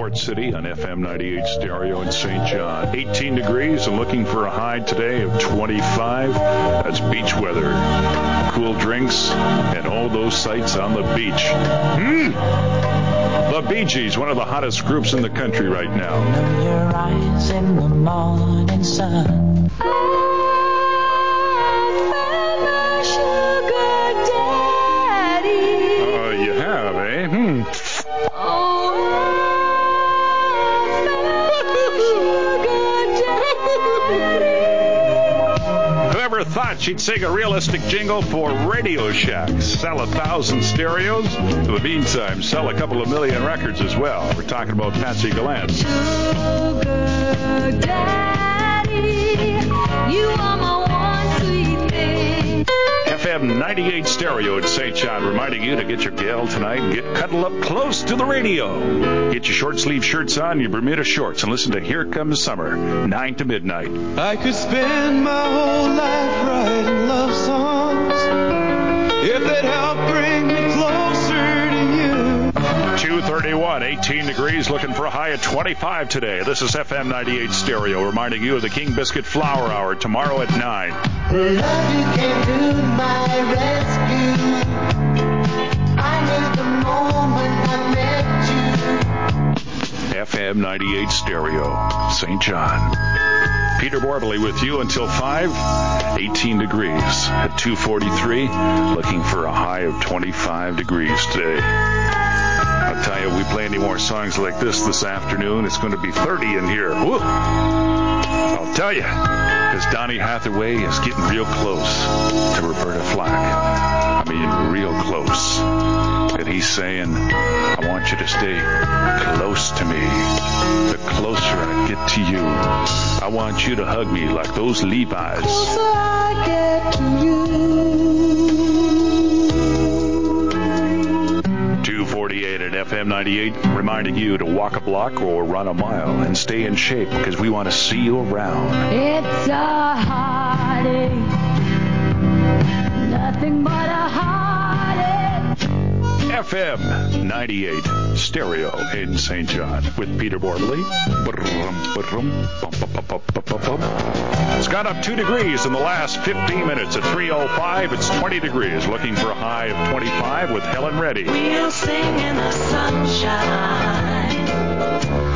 Port City on FM 98 Stereo in St. John. 18 degrees and looking for a high today of 25. That's beach weather. Cool drinks and all those sights on the beach. The Bee Gees, one of the hottest groups in the country right now. Your eyes in the morning sun. You have, eh? Whoever thought she'd sing a realistic jingle for Radio Shack? Sell 1,000 stereos. In the meantime, sell a couple of million records as well. We're talking about Patsy Gallant. Sugar Daddy, you are my one sweet thing. FM 98 Stereo in St. John, reminding you to get your gal tonight and get cuddled up close to the radio. Get your short sleeve shirts on, your Bermuda shorts, and listen to Here Comes Summer, 9 to midnight. I could spend my whole life writing love songs if they'd help bring me closer to you. 231, 18 degrees, looking for a high of 25 today. This is FM 98 Stereo, reminding you of the King Biscuit Flower Hour tomorrow at 9. The love you came to my rescue. I knew the moment I met you. FM 98 Stereo, St. John. Peter Borbley with you until 5. 18 degrees at 2:43, looking for a high of 25 degrees today. I'll tell you, we play any more songs like this afternoon, it's going to be 30 in here. Woo! I'll tell you, because Donny Hathaway is getting real close to Roberta Flack. I mean, real close. And he's saying, I want you to stay close to me. The closer I get to you, I want you to hug me like those Levi's. Closer I get to you. 248 at FM 98, reminding you to walk a block or run a mile and stay in shape because we want to see you around. It's a heartache, nothing but a heartache. FM 98 Stereo in St. John with Peter Borbley. It's got up 2 degrees in the last 15 minutes. At 3:05, it's 20 degrees. Looking for a high of 25 with Helen Reddy. We'll sing in the sunshine.